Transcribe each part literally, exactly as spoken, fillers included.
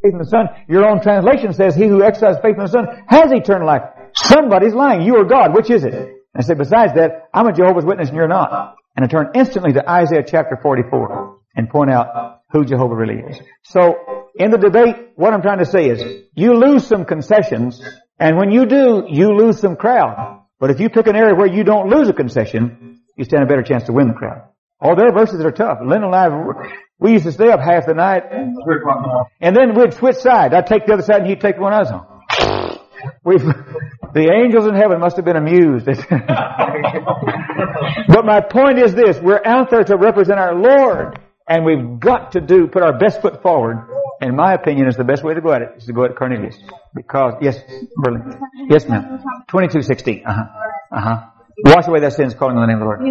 faith in the Son. Your own translation says, he who exercises faith in the Son has eternal life. Somebody's lying. You or God. Which is it? And I said, besides that, I'm a Jehovah's Witness and you're not. And I turn instantly to Isaiah chapter forty-four and point out who Jehovah really is. So, in the debate, what I'm trying to say is, you lose some concessions, and when you do, you lose some crowd. But if you pick an area where you don't lose a concession, you stand a better chance to win the crowd. Oh, there are verses that are tough. Lynn and I, we used to stay up half the night, and then we'd switch sides. I'd take the other side and he'd take the one I was on. We've, the angels in heaven must have been amused. But my point is this, we're out there to represent our Lord, and we've got to do, put our best foot forward. In my opinion, is the best way to go at it, is to go at Cornelius. Because, yes, Berlin. Yes, ma'am. twenty-two sixteen. Uh-huh. Uh-huh. Wash away their sins, calling on the name of the Lord.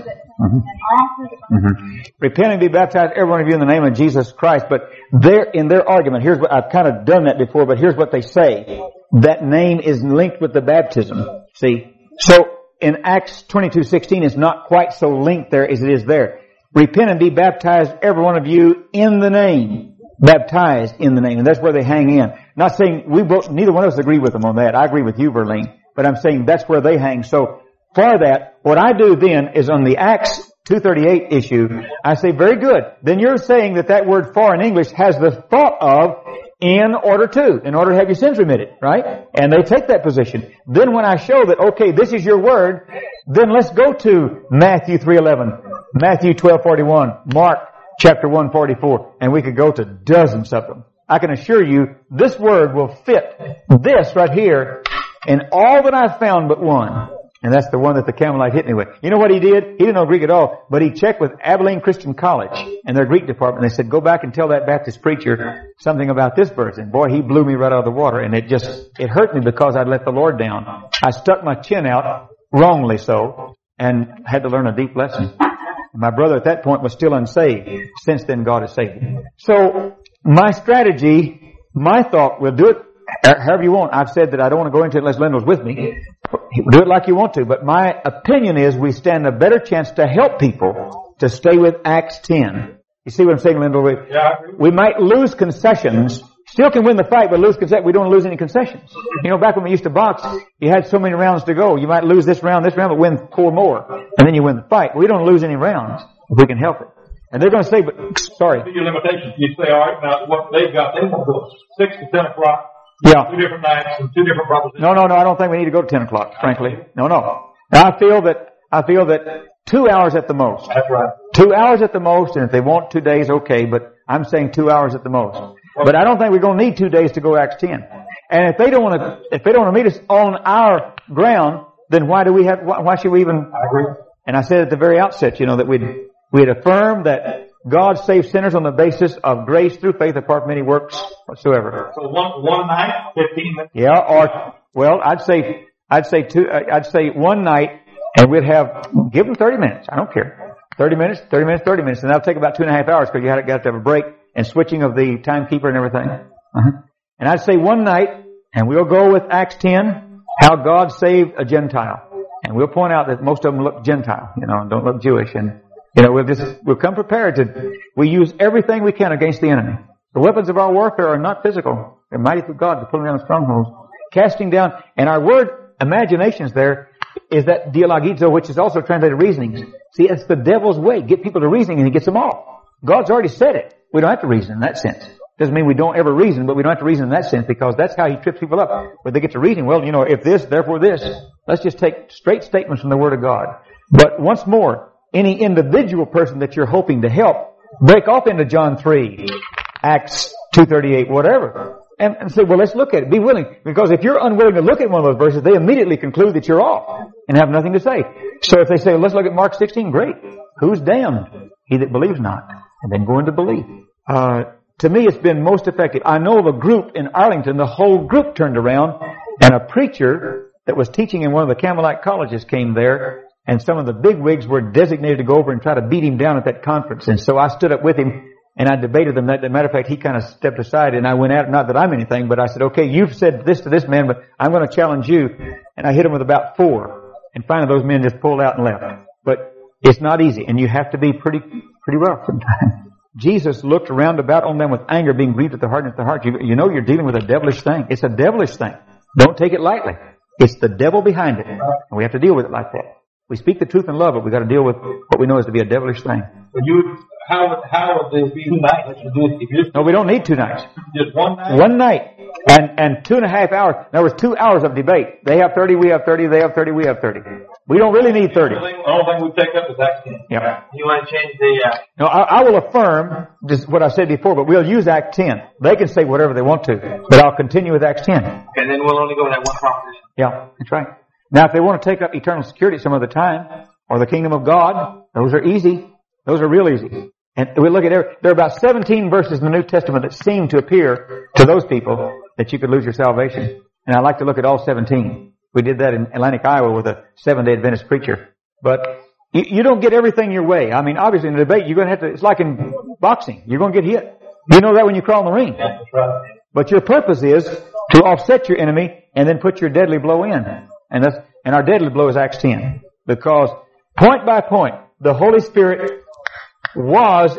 Mm-hmm. Mm-hmm. Repent and be baptized, every one of you, in the name of Jesus Christ. But they're, in their argument, here's what, I've kind of done that before, but here's what they say. That name is linked with the baptism. See? So, in Acts twenty-two sixteen, it's not quite so linked there as it is there. Repent and be baptized, every one of you, in the name. Baptized in the name. And that's where they hang in. Not saying we both, neither one of us agree with them on that. I agree with you, Verlaine. But I'm saying that's where they hang. So, for that, what I do then is on the Acts two thirty-eight issue, I say, very good. Then you're saying that that word for in English has the thought of in order to, in order to have your sins remitted, right? And they take that position. Then when I show that, okay, this is your word, then let's go to Matthew three eleven, Matthew twelve forty-one, Mark chapter one forty-four, and we could go to dozens of them. I can assure you, this word will fit this right here in all that I've found but one. And that's the one that the Camelite hit me with. You know what he did? He didn't know Greek at all, but he checked with Abilene Christian College and their Greek department. They said, go back and tell that Baptist preacher something about this verse. And boy, he blew me right out of the water. And it just, it hurt me because I'd let the Lord down. I stuck my chin out, wrongly so, and had to learn a deep lesson. My brother at that point was still unsaved. Since then, God has saved him. So, my strategy, my thought, we'll do it however you want. I've said that I don't want to go into it unless Lyndall's with me. Do it like you want to. But my opinion is we stand a better chance to help people to stay with Acts ten. You see what I'm saying, Lyndall? We, yeah, we might lose concessions. Still can win the fight, but lose concessions. We don't lose any concessions. You know, back when we used to box, you had so many rounds to go. You might lose this round, this round, but win four more. And then you win the fight. We don't lose any rounds if we can help it. And they're going to say, but, sorry. Your limitations. You say, all right, now what they've got, they want to go six to ten o'clock. Yeah. Two different nights and two different propositions. No, no, no, I don't think we need to go to ten o'clock, frankly. No, no. I feel that, I feel that two hours at the most. That's right. Two hours at the most, and if they want two days, okay, but I'm saying two hours at the most. But I don't think we're going to need two days to go Acts ten. And if they don't want to, if they don't want to meet us on our ground, then why do we have, why, why should we even? I agree. And I said at the very outset, you know, that we'd, we'd affirm that God saves sinners on the basis of grace through faith apart from any works whatsoever. So one, one night, fifteen minutes? Yeah, or, well, I'd say, I'd say two, I'd say one night, and we'd have, give them thirty minutes. I don't care. thirty minutes, thirty minutes, thirty minutes, and that'll take about two and a half hours because you had got to have a break and switching of the timekeeper and everything. Uh-huh. And I'd say one night, and we'll go with Acts ten, how God saved a Gentile. And we'll point out that most of them look Gentile, you know, and don't look Jewish. And, you know, we'll just, we'll come prepared to, we use everything we can against the enemy. The weapons of our warfare are not physical. They're mighty through God to pulling down strongholds. Casting down, and our word, imaginations there, is that dialogizo, which is also translated reasonings. See, it's the devil's way. Get people to reasoning and he gets them all. God's already said it. We don't have to reason in that sense. Doesn't mean we don't ever reason, but we don't have to reason in that sense because that's how he trips people up. When they get to reasoning, well, you know, if this, therefore this. Let's just take straight statements from the Word of God. But once more, any individual person that you're hoping to help, break off into John three, Acts two thirty-eight, whatever. And, and say, well, let's look at it. Be willing. Because if you're unwilling to look at one of those verses, they immediately conclude that you're off and have nothing to say. So if they say, let's look at Mark sixteen, great. Who's damned? He that believes not. And then go into belief. Uh, to me, it's been most effective. I know of a group in Arlington, the whole group turned around, and a preacher that was teaching in one of the Camelite colleges came there, and some of the bigwigs were designated to go over and try to beat him down at that conference. And so I stood up with him, and I debated them. As a matter of fact, he kind of stepped aside, and I went at him. Not that I'm anything, but I said, okay, you've said this to this man, but I'm going to challenge you. And I hit him with about four. And finally, those men just pulled out and left. But it's not easy, and you have to be pretty, pretty rough sometimes. Jesus looked round about on them with anger, being grieved at the heart and at the heart. You, you know you're dealing with a devilish thing. It's a devilish thing. Don't take it lightly. It's the devil behind it. And we have to deal with it like that. We speak the truth in love, but we got to deal with what we know is to be a devilish thing. You, how, how would there be two nights to do it? No, we don't need two nights. Just one night? One night. And, and two and a half hours. There was two hours of debate. They have thirty, we have thirty, they have thirty, we have thirty. We don't really need thirty. The only thing we take up is Acts ten. Yeah. You want to change the, uh... No, I, I will affirm just what I said before, but we'll use Acts ten. They can say whatever they want to, but I'll continue with Acts ten. And then we'll only go with that one proposition. Yeah, that's right. Now, if they want to take up eternal security some other time, or the kingdom of God, those are easy. Those are real easy. And we look at there, there are about seventeen verses in the New Testament that seem to appear to those people that you could lose your salvation. And I like to look at all seventeen. We did that in Atlantic, Iowa with a Seventh-day Adventist preacher. But you, you don't get everything your way. I mean, obviously in a debate, you're going to have to, it's like in boxing. You're going to get hit. You know that when you crawl in the ring. That's right. But your purpose is to offset your enemy and then put your deadly blow in. And that's, and our deadly blow is Acts ten. Because point by point, the Holy Spirit was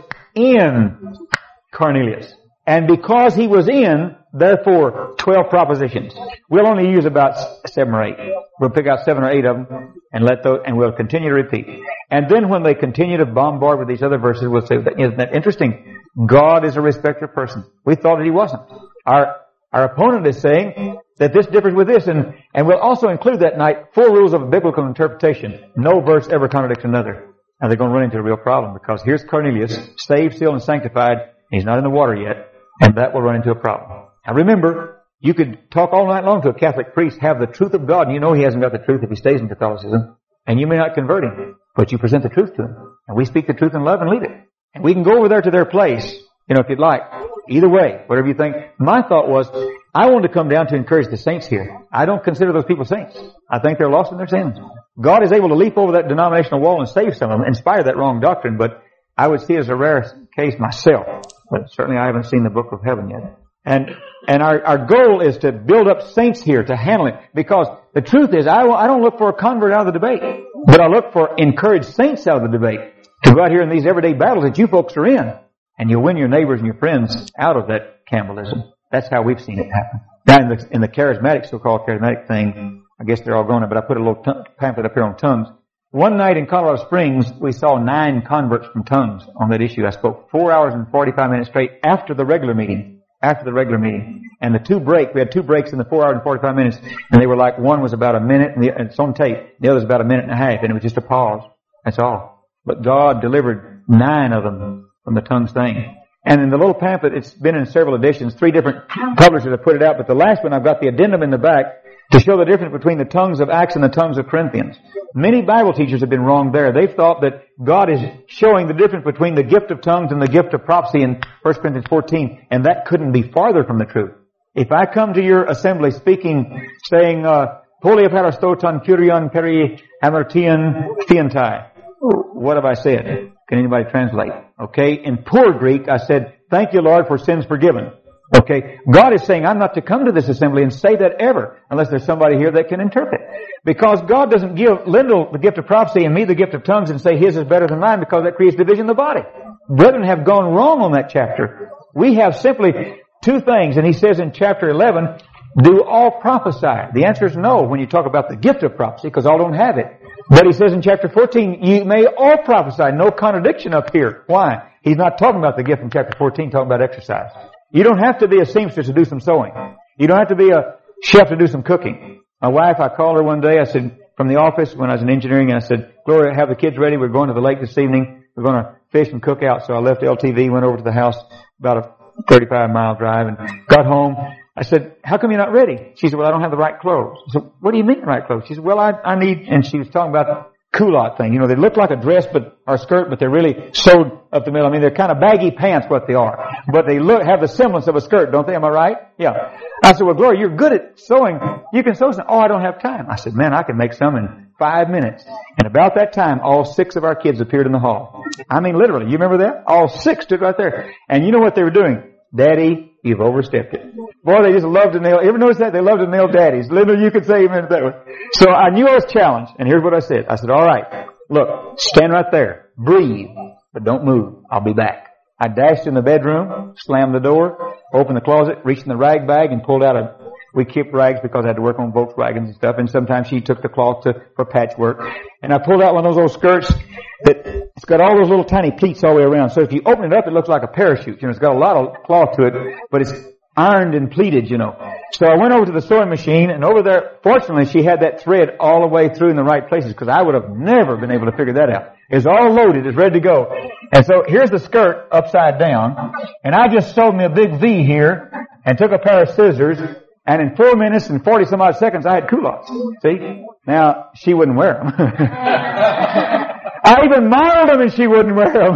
in Cornelius. And because he was in, therefore, twelve propositions. We'll only use about seven or eight. We'll pick out seven or eight of them and let those, and we'll continue to repeat. And then when they continue to bombard with these other verses, we'll say, isn't that interesting? God is a respecter of persons. We thought that he wasn't. Our, our opponent is saying that this differs with this, and, and we'll also include that night four rules of biblical interpretation. No verse ever contradicts another. And they're going to run into a real problem because here's Cornelius, saved, sealed, and sanctified. He's not in the water yet, and that will run into a problem. Now remember, you could talk all night long to a Catholic priest, have the truth of God, and you know he hasn't got the truth if he stays in Catholicism, and you may not convert him, but you present the truth to him. And we speak the truth in love and leave it. And we can go over there to their place, you know, if you'd like. Either way, whatever you think. My thought was, I wanted to come down to encourage the saints here. I don't consider those people saints. I think they're lost in their sins. God is able to leap over that denominational wall and save some of them, in spite of that wrong doctrine, but I would see it as a rare case myself. But certainly I haven't seen the book of heaven yet. And, and our, our goal is to build up saints here to handle it. Because the truth is, I, I don't look for a convert out of the debate, but I look for encouraged saints out of the debate to go out here in these everyday battles that you folks are in. And you'll win your neighbors and your friends out of that Campbellism. That's how we've seen it happen. Now in the, in the charismatic, so-called charismatic thing, I guess they're all going, but I put a little t- pamphlet up here on tongues. One night in Colorado Springs, we saw nine converts from tongues on that issue. I spoke four hours and forty-five minutes straight after the regular meeting. After the regular meeting. And the two break, we had two breaks in the four hours and forty-five minutes, and they were like, one was about a minute, and, the, and it's on tape. The other was about a minute and a half, and it was just a pause. That's all. But God delivered nine of them from the tongues thing. And in the little pamphlet, it's been in several editions. Three different publishers have put it out, but the last one, I've got the addendum in the back to show the difference between the tongues of Acts and the tongues of Corinthians. Many Bible teachers have been wrong there. They've thought that God is showing the difference between the gift of tongues and the gift of prophecy in First Corinthians fourteen, and that couldn't be farther from the truth. If I come to your assembly speaking, saying, uh, Holy Aparastoton Kyrion Peri Amertian Theantai, what have I said? Can anybody translate? Okay. In poor Greek, I said, thank you, Lord, for sins forgiven. Okay. God is saying, I'm not to come to this assembly and say that ever, unless there's somebody here that can interpret. Because God doesn't give Lyndall the gift of prophecy and me the gift of tongues and say his is better than mine, because that creates division in the body. Brethren have gone wrong on that chapter. We have simply two things, and he says in chapter eleven, do all prophesy? The answer is no when you talk about the gift of prophecy, because all don't have it. But he says in chapter fourteen, you may all prophesy. No contradiction up here. Why? He's not talking about the gift in chapter fourteen, talking about exercise. You don't have to be a seamstress to do some sewing. You don't have to be a chef to do some cooking. My wife, I called her one day, I said, from the office when I was in engineering, and I said, Gloria, have the kids ready. We're going to the lake this evening. We're going to fish and cook out. So I left L T V, went over to the house, about a thirty-five mile drive, and got home. I said, how come you're not ready? She said, well, I don't have the right clothes. I said, what do you mean the right clothes? She said, well, I, I need, and she was talking about the culotte thing. You know, they look like a dress, but, or a skirt, but they're really sewed up the middle. I mean, they're kind of baggy pants, what they are. But they look, have the semblance of a skirt, don't they? Am I right? Yeah. I said, well, Gloria, you're good at sewing. You can sew some. Oh, I don't have time. I said, man, I can make some in five minutes. And about that time, all six of our kids appeared in the hall. I mean, literally. You remember that? All six stood right there. And you know what they were doing? Daddy, you've overstepped it. Boy, they just love to nail. Ever notice that? They love to nail daddies. Literally, you could say amen to that one. So I knew I was challenged. And here's what I said. I said, all right, look, stand right there. Breathe, but don't move. I'll be back. I dashed in the bedroom, slammed the door, opened the closet, reached in the rag bag, and pulled out a, we kept rags because I had to work on Volkswagens and stuff, and sometimes she took the cloth to, for patchwork. And I pulled out one of those old skirts that, it's got all those little tiny pleats all the way around. So if you open it up, it looks like a parachute. You know, it's got a lot of cloth to it, but it's ironed and pleated, you know. So I went over to the sewing machine, and over there, fortunately, she had that thread all the way through in the right places, because I would have never been able to figure that out. It's all loaded, it's ready to go. And so here's the skirt upside down, and I just sewed me a big V here, and took a pair of scissors, and in four minutes and forty some odd seconds, I had culottes. See? Now, she wouldn't wear them. I even modeled them, and she wouldn't wear them.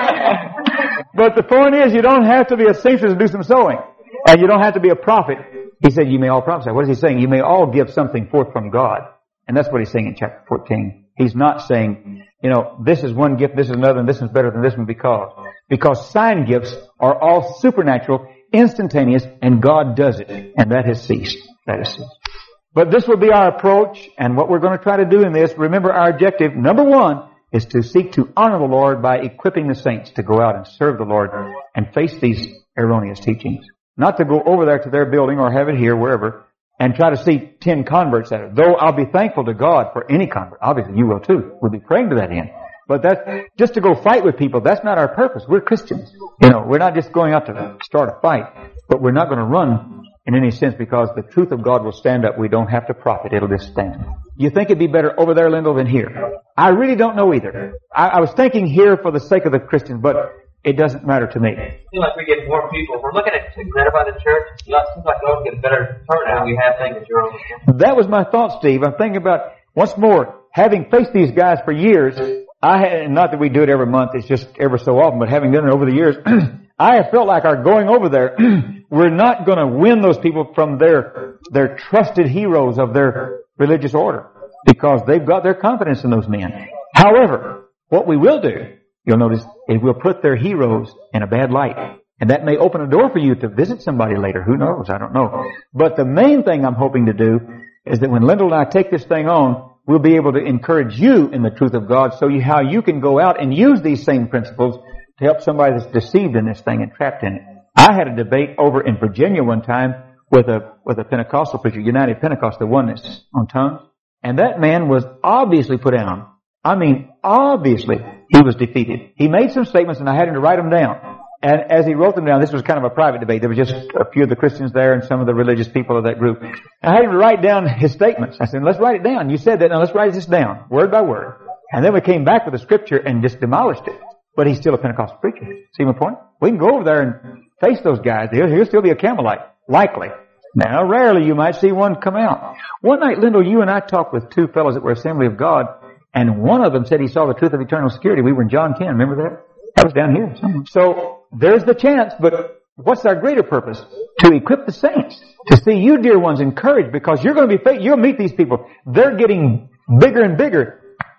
But the point is, you don't have to be a seamstress to do some sewing. And you don't have to be a prophet. He said, you may all prophesy. What is he saying? You may all give something forth from God. And that's what he's saying in chapter fourteen. He's not saying, you know, this is one gift, this is another, and this is better than this one because. Because sign gifts are all supernatural, instantaneous, and God does it. And that has ceased. That has ceased. But this will be our approach, and what we're going to try to do in this, remember our objective, number one, is to seek to honor the Lord by equipping the saints to go out and serve the Lord and face these erroneous teachings. Not to go over there to their building or have it here, wherever, and try to see ten converts at it. Though I'll be thankful to God for any convert. Obviously, you will too. We'll be praying to that end. But that's just to go fight with people. That's not our purpose. We're Christians. You know, we're not just going out to start a fight. But we're not going to run in any sense because the truth of God will stand up. We don't have to profit. It'll just stand. You think it'd be better over there, Lyndall, than here? I really don't know either. I, I was thinking here for the sake of the Christians, but it doesn't matter to me. It seems like we get more people. We're looking at that about the church. It seems like we get a better turnout. We have things that you're over. That was my thought, Steve. I'm thinking about, once more, having faced these guys for years, I had, not that we do it every month, it's just every so often, but having done it over the years, I have felt like our going over there, we're not going to win those people from their, their trusted heroes of their religious order, because they've got their confidence in those men. However, what we will do, you'll notice, it will put their heroes in a bad light. And that may open a door for you to visit somebody later. Who knows? I don't know. But the main thing I'm hoping to do is that when Lyndall and I take this thing on, we'll be able to encourage you in the truth of God, so you, how you can go out and use these same principles to help somebody that's deceived in this thing and trapped in it. I had a debate over in Virginia one time with a with a Pentecostal preacher, United Pentecostal Oneness, on tongues. And that man was obviously put down. I mean, obviously, he was defeated. He made some statements, and I had him to write them down. And as he wrote them down, this was kind of a private debate. There were just a few of the Christians there and some of the religious people of that group. I had him to write down his statements. I said, let's write it down. You said that, now let's write this down, word by word. And then we came back with the scripture and just demolished it. But he's still a Pentecostal preacher. See my point? We can go over there and face those guys. He'll, he'll still be a Campbellite, likely. Now, rarely you might see one come out. One night, Lyndall, you and I talked with two fellows that were Assembly of God, and one of them said he saw the truth of eternal security. We were in John ten. Remember that? That was down here. So there's the chance, but what's our greater purpose? To equip the saints. To see you, dear ones, encouraged, because you're going to be, you'll meet these people. They're getting bigger and bigger.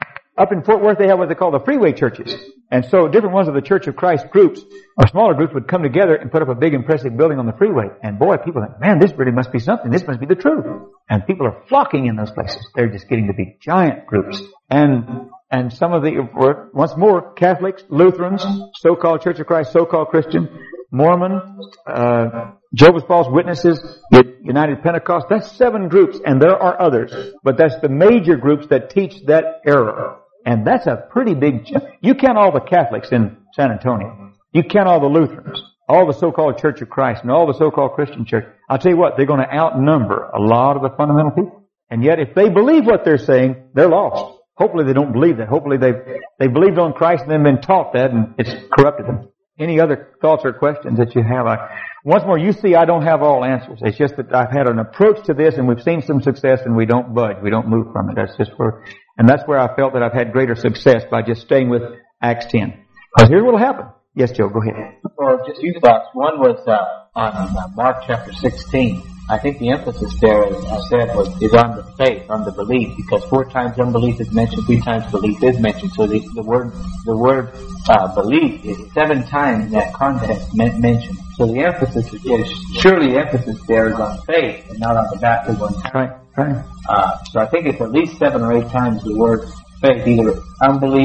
Up in Fort Worth, they have what they call the freeway churches. And so different ones of the Church of Christ groups, or smaller groups, would come together and put up a big impressive building on the freeway. And boy, people think, man, this really must be something. This must be the truth. And people are flocking in those places. They're just getting to be giant groups. And and some of the, once more, Catholics, Lutherans, so-called Church of Christ, so-called Christian, Mormon, uh, Jehovah's False Witnesses, United Pentecost. That's seven groups, and there are others. But that's the major groups that teach that error. And that's a pretty big ch- You count all the Catholics in San Antonio. You count all the Lutherans, all the so-called Church of Christ, and all the so-called Christian church. I'll tell you what, they're going to outnumber a lot of the fundamental people. And yet, if they believe what they're saying, they're lost. Hopefully they don't believe that. Hopefully they've, they believed on Christ and then been taught that, and it's corrupted them. Any other thoughts or questions that you have? I, once more, you see I don't have all answers. It's just that I've had an approach to this, and we've seen some success, and we don't budge. We don't move from it. That's just where, and that's where I felt that I've had greater success, by just staying with Acts ten. Because here's what will happen. Yes, Joe, go ahead. Well, just two thoughts. One was uh, on uh, Mark chapter sixteen. I think the emphasis there, as I said, was is on the faith, on the belief, because four times unbelief is mentioned, three times belief is mentioned. So the, the word the word uh, belief is seven times in that context mentioned. So the emphasis is, is surely the emphasis there is on faith and not on the baptism. Right, right. Uh, so I think it's at least seven or eight times the word faith, either unbelief,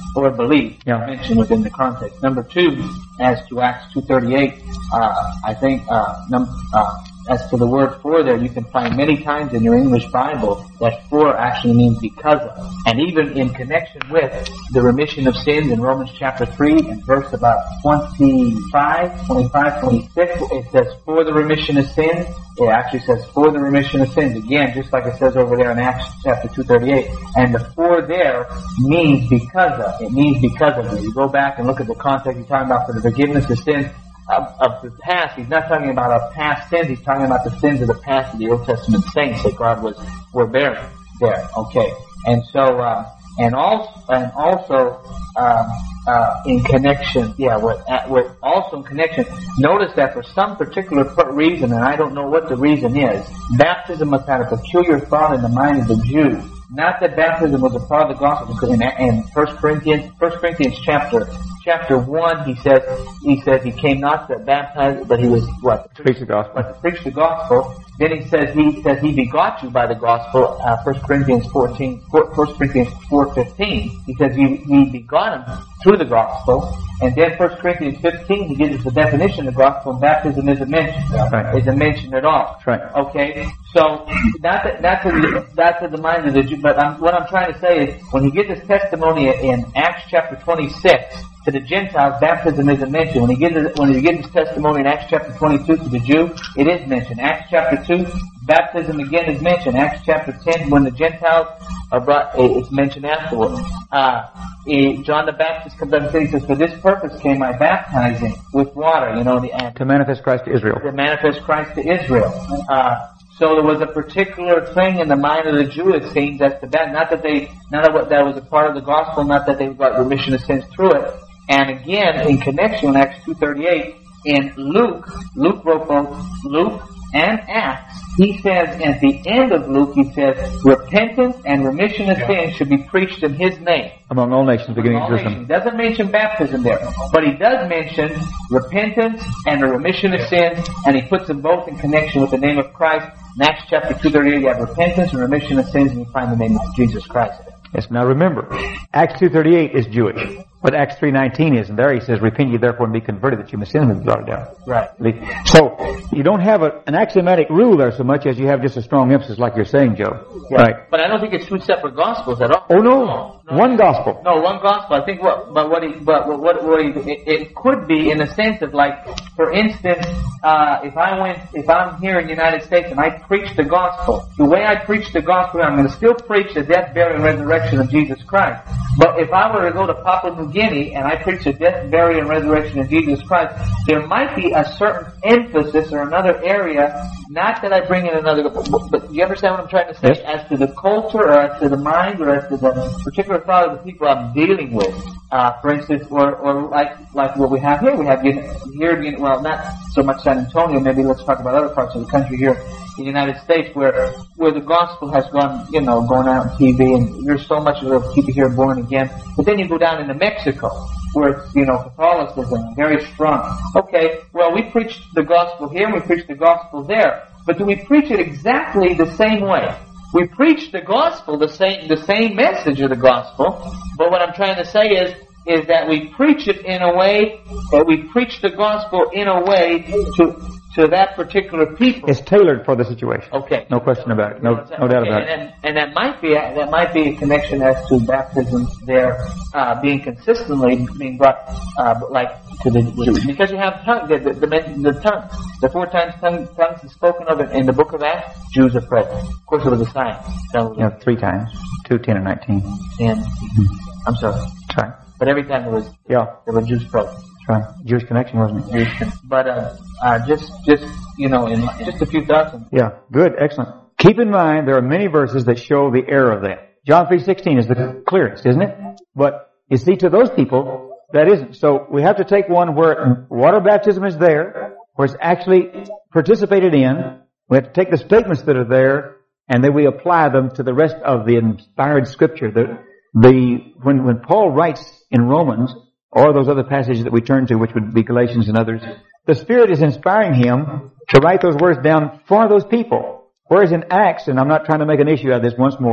or believe Yeah. mentioned within the context. Number two, as to Acts two thirty-eight, uh, I think uh, num- uh, as to the word for there, you can find many times in your English Bible that for actually means because of. And even in connection with the remission of sins in Romans chapter three and verse about twenty-five, twenty-five, twenty-six, it says for the remission of sins. It actually says for the remission of sins. Again, just like it says over there in Acts chapter two thirty-eight. And the for there means because of. It means because of. If you go back and look at the context, he's talking about for the forgiveness of sins of, of the past. He's not talking about our past sins. He's talking about the sins of the past of the Old Testament saints that God was were bearing there. Okay, and so uh, and also and also um, uh, in connection, yeah, with, uh, with also in connection. Notice that for some particular reason, and I don't know what the reason is, baptism must have a peculiar thought in the mind of the Jews. Not that baptism was a part of the gospel, because in, in First Corinthians, First Corinthians chapter chapter one, he says he says he came not to baptize, but he was what? To preach the gospel. But to preach the gospel. Then he says he says he begot you by the gospel. Uh, First Corinthians fourteen, First Corinthians four fifteen. He says he he begot him through the gospel. And then First Corinthians fifteen, he gives us the definition of the gospel, and baptism isn't mentioned. Right. Isn't mentioned at all. That's right. Okay, so that's a, that's a, that's in the mind of the Jew. But I'm, what I'm trying to say is, when he gives his testimony in Acts chapter twenty-six to the Gentiles, baptism isn't mentioned. When he gives his, when he gives his testimony in Acts chapter twenty-two to the Jew, it is mentioned. Acts chapter two, baptism again is mentioned. Acts chapter ten, when the Gentiles are brought, it's mentioned afterwards. Uh, John the Baptist comes up and says, he says, for this purpose came I baptizing with water, you know, the, and To manifest Christ to Israel. to manifest Christ to Israel. Uh, so there was a particular thing in the mind of the Jew, it seems, as to that. Not that they, not that that was a part of the gospel, not that they got remission of sins through it. And again, in connection with Acts two thirty-eight, in Luke, Luke wrote both Luke and Acts. He says, at the end of Luke, he says, repentance and remission of sins should be preached in His name. Among all nations, beginning in Jerusalem. He doesn't mention baptism there, but he does mention repentance and the remission of sins, and he puts them both in connection with the name of Christ. In Acts chapter two thirty-eight, you have repentance and remission of sins, and you find the name of Jesus Christ. Yes, now remember, Acts two thirty-eight is Jewish, but Acts three nineteen is, and there he says, repent ye therefore and be converted that you may sin and be blotted out. Right. So, you don't have a, an axiomatic rule there so much as you have just a strong emphasis like you're saying, Joe. Yeah. Right. But I don't think it's two separate gospels at all. Oh no, no. one gospel. No, one gospel. I think what, but what he, but what, what, what he, it, it could be in a sense of like, for instance, uh, if I went, if I'm here in the United States and I preach the gospel, the way I preach the gospel, I'm going to still preach the death, burial, and resurrection of Jesus Christ. But if I were to go to Papua New Guinea and I preach the death, burial, and resurrection of Jesus Christ, there might be a certain emphasis or another area, not that I bring in another, but, but you understand what I'm trying to say? Yes. As to the culture or as to the mind or as to the particular thought of the people I'm dealing with. Uh, for instance, or, or like, like what we have here, we have here, well, not so much San Antonio, maybe let's talk about other parts of the country here in the United States where, where the gospel has gone, you know, going out on T V and there's so much of the people here born again. But then you go down into Mexico where it's, you know, Catholicism, very strong. Okay, well, we preach the gospel here and we preach the gospel there. But do we preach it exactly the same way? We preach the gospel, the same, the same message of the gospel, but what I'm trying to say is, is that we preach it in a way, that we preach the gospel in a way to, to that particular people. It's tailored for the situation. Okay. No question about it. No, no doubt about and, it. and, and that might be, a, that might be a connection as to baptism there, uh, being consistently being brought, uh, like, to the Jews. Because you have tongue, the, the, the, the tongue, the four times tongue, tongues is spoken of in, in the book of Acts, Jews are present. Of course it was a sign. So, Yeah, three times. Two, ten, and nineteen. and, I'm sorry. That's right. But every time there was, Yeah, there were Jews present. that's right. Jewish connection, wasn't it? Jewish. But, uh, uh, just, just, you know, in just a few thoughts. on- Yeah, good, excellent. Keep in mind, there are many verses that show the error of that. John three sixteen is the clearest, isn't it? But, you see, to those people, that isn't. So, we have to take one where water baptism is there, where it's actually participated in. We have to take the statements that are there, and then we apply them to the rest of the inspired scripture. The, the, when, when Paul writes in Romans, or those other passages that we turn to, which would be Galatians and others, the Spirit is inspiring him to write those words down for those people. Whereas in Acts, and I'm not trying to make an issue out of this once more,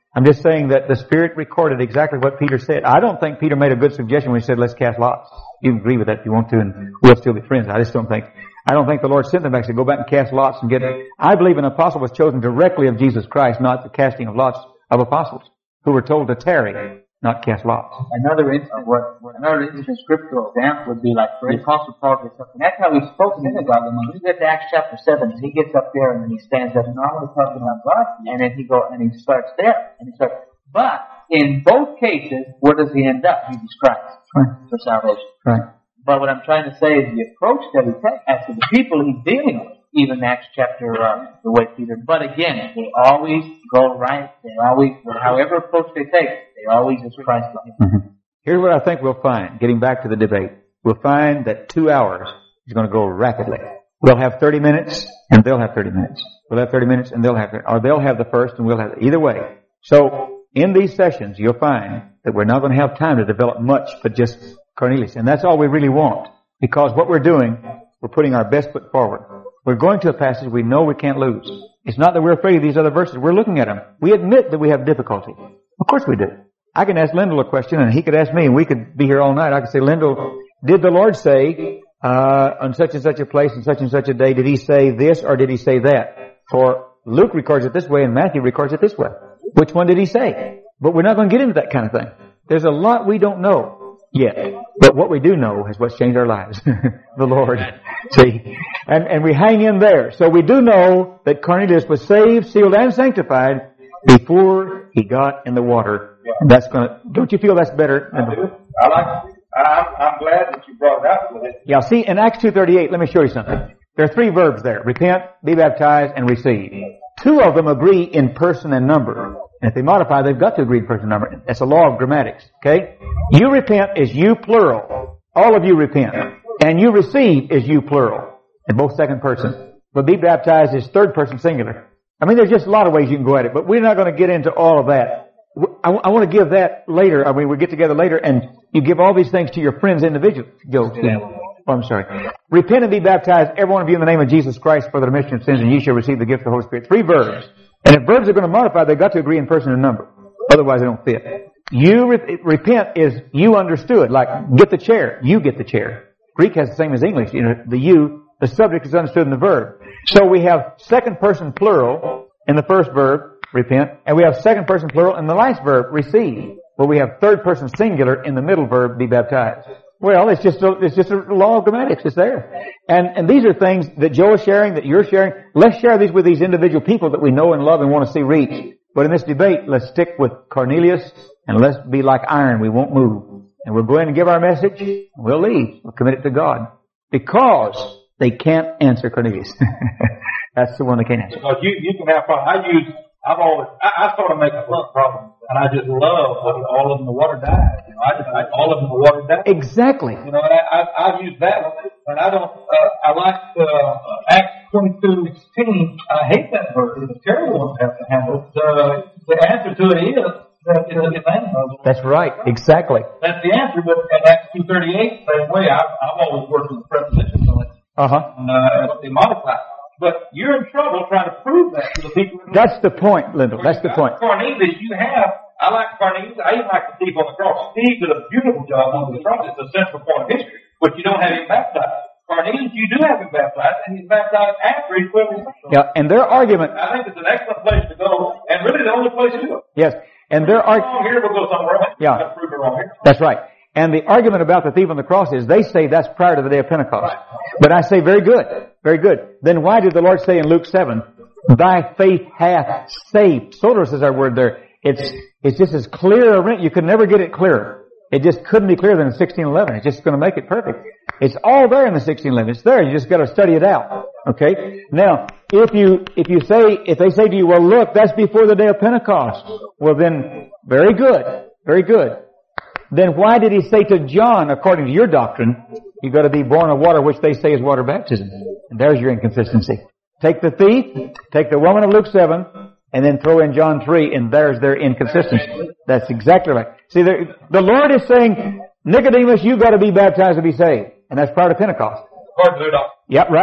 I'm just saying that the Spirit recorded exactly what Peter said. I don't think Peter made a good suggestion when he said, let's cast lots. You can agree with that if you want to, and we'll still be friends. I just don't think, I don't think the Lord sent them back to go back and cast lots and get it. I believe an apostle was chosen directly of Jesus Christ, not the casting of lots of apostles who were told to tarry, not cast lots. Another instance, what, what another interesting scriptural example would be like for the Apostle Paul gets up, and that's how he's spoken to God. When we get to Acts chapter seven, and he gets up there and then he stands up, and I'm talking about God, and then he go and he starts there, and he starts. But in both cases, where does he end up? Jesus Christ Right. for salvation. Right. But what I'm trying to say is the approach that he takes as to the people he's dealing with, even Acts chapter, uh, the way Peter. But again, they always go right. They always, however approach they take, they always is Christ-like. Mm-hmm. Here's what I think we'll find, getting back to the debate. We'll find that two hours is going to go rapidly. We'll have thirty minutes, and they'll have thirty minutes. We'll have thirty minutes, and they'll have, or they'll have the first, and we'll have, either way. So, in these sessions, you'll find that we're not going to have time to develop much but just Cornelius. And that's all we really want. Because what we're doing, we're putting our best foot forward. We're going to a passage we know we can't lose. It's not that we're afraid of these other verses. We're looking at them. We admit that we have difficulty. Of course we do. I can ask Lyndall a question and he could ask me and we could be here all night. I could say, Lyndall, did the Lord say, uh, on such and such a place and such and such a day, did he say this or did he say that? For Luke records it this way and Matthew records it this way. Which one did he say? But we're not going to get into that kind of thing. There's a lot we don't know yet. But what we do know is what's changed our lives. The Lord. See? And, and we hang in there. So we do know that Cornelius was saved, sealed, and sanctified before he got in the water. That's gonna, don't you feel that's better? I do. I like it. I'm, I'm glad that you brought it up with it. Yeah, see, in Acts two thirty-eight, let me show you something. There are three verbs there. Repent, be baptized, and receive. Two of them agree in person and number. And if they modify, they've got to agree in person and number. That's a law of grammatics. Okay? You repent is you plural. All of you repent. And you receive is you plural. In both second person. But be baptized is third person singular. I mean, there's just a lot of ways you can go at it. But we're not going to get into all of that. I, I want to give that later. I mean, we get together later and you give all these things to your friends individually. Go to them. Oh, I'm sorry. Repent and be baptized, every one of you, in the name of Jesus Christ for the remission of sins, and ye shall receive the gift of the Holy Spirit. Three verbs. And if verbs are going to modify, they've got to agree in person and number. Otherwise, they don't fit. You re- repent is you understood. Like, get the chair. You get the chair. Greek has the same as English. You know, the you, the subject is understood in the verb. So we have second person plural in the first verb, repent, and we have second person plural in the last verb, receive. Well, we have third person singular in the middle verb, be baptized. Well, it's just a, it's just a law of grammatics. It's there. And, and these are things that Joe is sharing, that you're sharing. Let's share these with these individual people that we know and love and want to see reach. But in this debate, let's stick with Cornelius and let's be like iron. We won't move. And we'll go in and give our message. And we'll leave. We'll commit it to God. Because they can't answer Cornelius. That's the one they can't answer. Because you, you can have fun. I use, I've always, I, I sort of make a fun problem. And I just love when all of them, the water died. You know, I just like all of them, the water died. Exactly. You know, and I, I, I've used that one. And I don't, uh, I like, uh, Acts twenty-two sixteen. I hate that verse. It's a terrible one to have to handle. The, the answer to it is that it is Emmanuel. That's right. Exactly. That's the answer. But in Acts two thirty-eight, same way. I've, I've always worked with the prepositions on it. Uh-huh. And, uh, they modify. But you're in trouble trying to prove that to the people. That's the point, Lyndall. That's the point. Cornelius, you have, I like Cornelius. I even like the thief on the cross. Steve did a beautiful job on the cross. It's the central point of history. But you don't have him baptized. Cornelius, you do have him baptized, and he's baptized after he's clearly saved. Yeah, and their argument... I think it's an excellent place to go, and really the only place to do it. Yes, and their argument... Wrong here, we'll go somewhere else. Yeah. Prove it wrong here. That's right. And the argument about the thief on the cross is they say that's prior to the day of Pentecost. Right. But I say, very good, very good. Then why did the Lord say in Luke seven, thy faith hath saved? Soteros is our word there. It's, it's just as clear a, you could never get it clearer. It just couldn't be clearer than in sixteen eleven. It's just going to make it perfect. It's all there in the sixteen eleven. It's there. You just got to study it out. Okay? Now, if you, if you say, if they say to you, well look, that's before the day of Pentecost. Well then, very good. Very good. Then why did he say to John, according to your doctrine, you've got to be born of water, which they say is water baptism? And there's your inconsistency. Take the thief, take the woman of Luke seven, and then throw in John three, and there's their inconsistency. That's exactly right. See, the, the Lord is saying, Nicodemus, you've got to be baptized to be saved. And that's prior to Pentecost. According to their doctrine. Yep, right.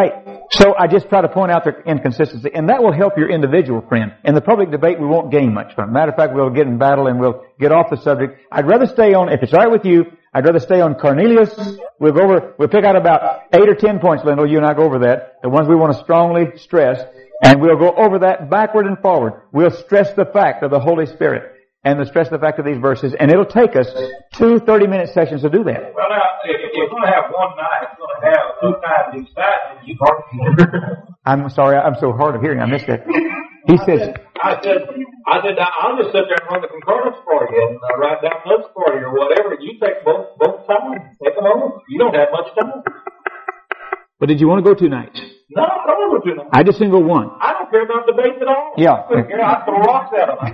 So I just try to point out their inconsistency, and that will help your individual friend. In the public debate, we won't gain much from it. Matter of fact, we'll get in battle and we'll get off the subject. I'd rather stay on, if it's all right with you, I'd rather stay on Cornelius. We'll go over, we'll pick out about eight or ten points, Lyndall. You and I go over that. The ones we want to strongly stress. And we'll go over that backward and forward. We'll stress the fact of the Holy Spirit and the stress the fact of these verses. And it'll take us two thirty-minute sessions to do that. Well, now, if you're going to have one night, you're going to have two times each side, and you hard. I'm sorry, I'm so hard of hearing. I missed that. He says, I said, I said, I'll just sit there and run the concordance for you and uh, write down notes for you or whatever. You take both, both sides. Take them over. You don't have much time. but did you want to go two nights? No, I don't want to do that. I just didn't go one. I don't care about debates at all. Yeah. I throw rocks at them.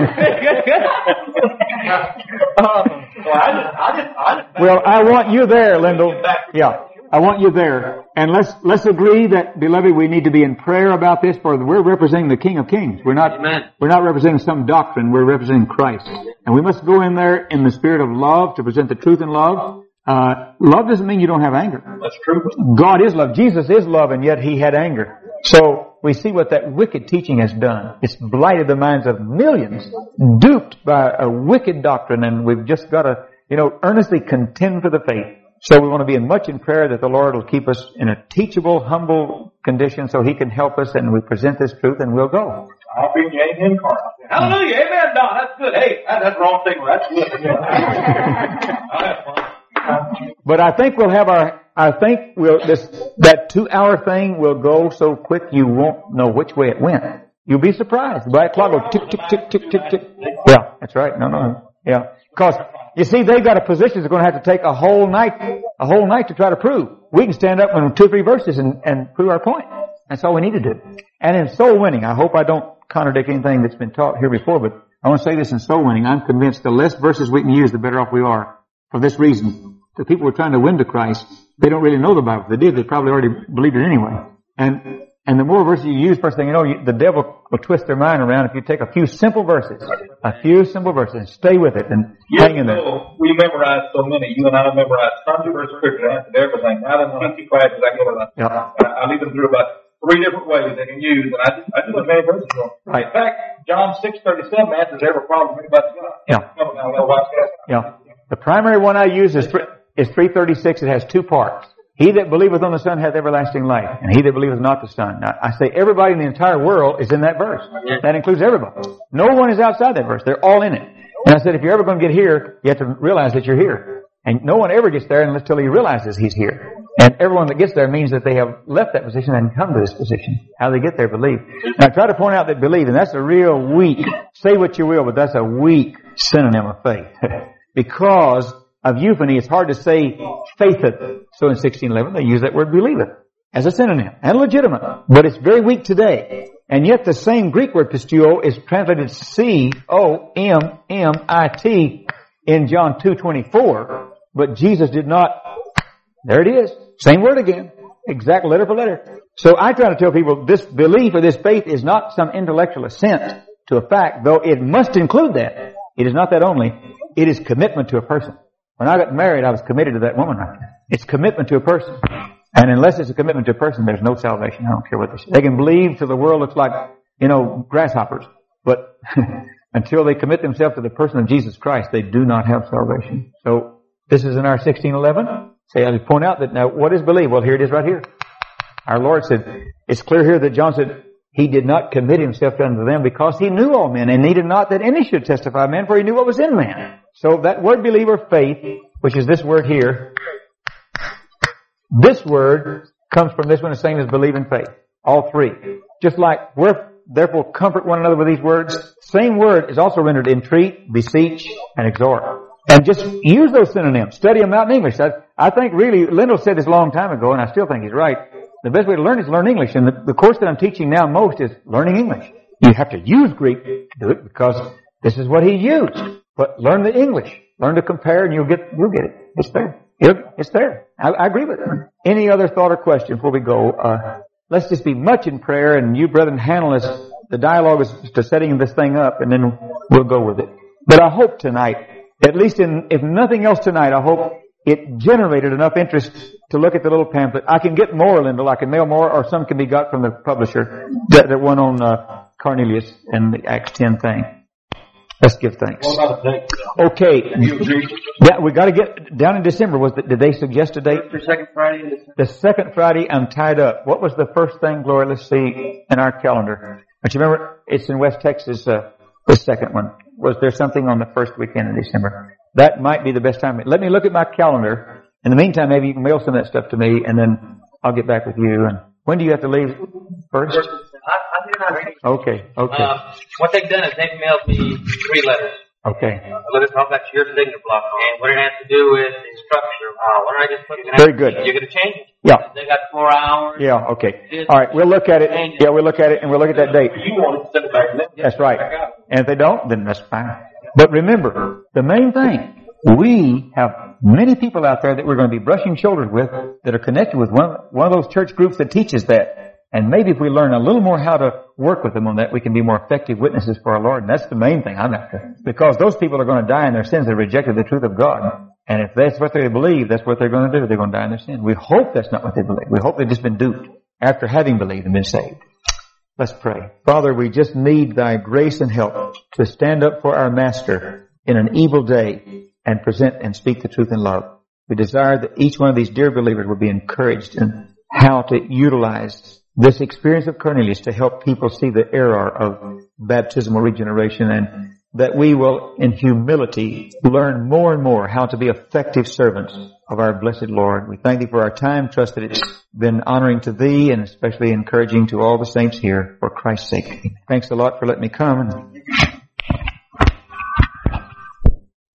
um, so I just, I just, I just, Well, I want you there, Lyndall. Yeah. I want you there. And let's, let's agree that, beloved, we need to be in prayer about this, for we're representing the King of Kings. We're not, Amen. We're not representing some doctrine. We're representing Christ. And we must go in there in the spirit of love to present the truth in love. Uh, love doesn't mean you don't have anger. That's true. God is love. Jesus is love, and yet He had anger. So we see what that wicked teaching has done. It's blighted the minds of millions, duped by a wicked doctrine, and we've just got to, you know, earnestly contend for the faith. So we want to be in much in prayer that the Lord will keep us in a teachable, humble condition so He can help us, and we present this truth, and we'll go. I'll be in the amen car. Hallelujah, amen, Don. That's good. Hey, that, that's the wrong thing. That's good. I'll have fun. But I think we'll have our, I think we'll, this, that two hour thing will go so quick you won't know which way it went. You'll be surprised. The black clock will tick, tick, tick, tick, tick, tick. Yeah, that's right. No, no. Yeah. Because, you see, they've got a position that's going to have to take a whole night, a whole night to try to prove. We can stand up in two or three verses and, and prove our point. That's all we need to do. And in soul winning, I hope I don't contradict anything that's been taught here before, but I want to say this in soul winning. I'm convinced the less verses we can use, the better off we are. For this reason, the people who are trying to win to Christ, they don't really know the Bible. If they did, they probably already believed it anyway. And and the more verses you use, first thing you know, you, the devil will twist their mind around if you take a few simple verses, a few simple verses, and stay with it and Years hang in there. ago, we memorized so many. You and I memorized Sunday verse scripture, answered everything. Now in the fifty classes I go to, Yeah. I, I lead them through about three different ways they can use, and I just, I do as many verses for them. Right. In fact, John six thirty-seven answers every problem anybody's got. Yeah. Come on, now, watch that. Yeah. The primary one I use is three, is three thirty-six. It has two parts. He that believeth on the Son hath everlasting life, and he that believeth not the Son. Now, I say everybody in the entire world is in that verse. That includes everybody. No one is outside that verse. They're all in it. And I said, if you're ever going to get here, you have to realize that you're here. And no one ever gets there until he realizes he's here. And everyone that gets there means that they have left that position and come to this position. How they get there, believe. Now, I try to point out that believe, and that's a real weak, say what you will, but that's a weak synonym of faith. Because of euphony, it's hard to say faitheth. So in sixteen eleven, they use that word believeth as a synonym and legitimate. But it's very weak today. And yet the same Greek word pisteuo is translated C O M M I T in John two twenty-four. But Jesus did not. There it is. Same word again. Exact letter for letter. So I try to tell people this belief or this faith is not some intellectual assent to a fact, though it must include that. It is not that only. It is commitment to a person. When I got married, I was committed to that woman right there. It's commitment to a person. And unless it's a commitment to a person, there's no salvation. I don't care what they say. They can believe till the world looks like, you know, grasshoppers. But until they commit themselves to the person of Jesus Christ, they do not have salvation. So this is in our sixteen eleven. Say, I point out that now, what is believe? Well, here it is right here. Our Lord said, it's clear here that John said, He did not commit Himself unto them because He knew all men and needed not that any should testify of man, for He knew what was in man. So that word believe or faith, which is this word here, this word comes from this one, the same as believe and faith. All three. Just like we're therefore comfort one another with these words, same word is also rendered entreat, beseech, and exhort. And just use those synonyms. Study them out in English. I, I think really, Lyndall said this a long time ago, and I still think he's right. The best way to learn is learn English. And the, the course that I'm teaching now most is learning English. You have to use Greek to do it because this is what he used. But learn the English. Learn to compare and you'll get, you'll get it. It's there. It'll, it's there. I, I agree with it. Any other thought or question before we go? Uh, let's just be much in prayer, and you brethren handle this. The dialogue is to setting this thing up, and then we'll go with it. But I hope tonight, at least in, if nothing else tonight, I hope it generated enough interest to look at the little pamphlet. I can get more, Linda. I can mail more, or some can be got from the publisher. That, that one on uh, Cornelius and the Acts ten thing. Let's give thanks. What about a date? Okay. You agree? Yeah, we got to get down in December. Was it, did they suggest a date? The second Friday in December. The second Friday, I'm tied up. What was the first thing, Gloria? Let's see in our calendar. Don't you remember? It's in West Texas. Uh, the second one. Was there something on the first weekend in December? That might be the best time. Let me look at my calendar. In the meantime, maybe you can mail some of that stuff to me, and then I'll get back with you. And when do you have to leave first? I, I do not read. Okay, okay, Um, what they've done is they've mailed me three letters. okay. A letter talking about your signature block and what it has to do with the structure. Uh, what did I just put? You're gonna Very have good. To, you're going to change it. Yeah. They got four hours. Yeah, okay. All right, we'll look at it. Yeah, we'll look at it, and we'll look at that date. You want to send it back to them. That's right. And if they don't, then that's fine. But remember, the main thing, we have many people out there that we're going to be brushing shoulders with that are connected with one, one of those church groups that teaches that. And maybe if we learn a little more how to work with them on that, we can be more effective witnesses for our Lord. And that's the main thing I'm after. Because those people are going to die in their sins. They rejected the truth of God. And if that's what they believe, that's what they're going to do. They're going to die in their sin. We hope that's not what they believe. We hope they've just been duped after having believed and been saved. Let's pray. Father, we just need Thy grace and help to stand up for our Master in an evil day and present and speak the truth in love. We desire that each one of these dear believers will be encouraged in how to utilize this experience of Cornelius to help people see the error of baptismal regeneration, and that we will, in humility, learn more and more how to be effective servants of our blessed Lord. We thank Thee for our time. Trust that it's been honoring to Thee and especially encouraging to all the saints here for Christ's sake. Thanks a lot for letting me come.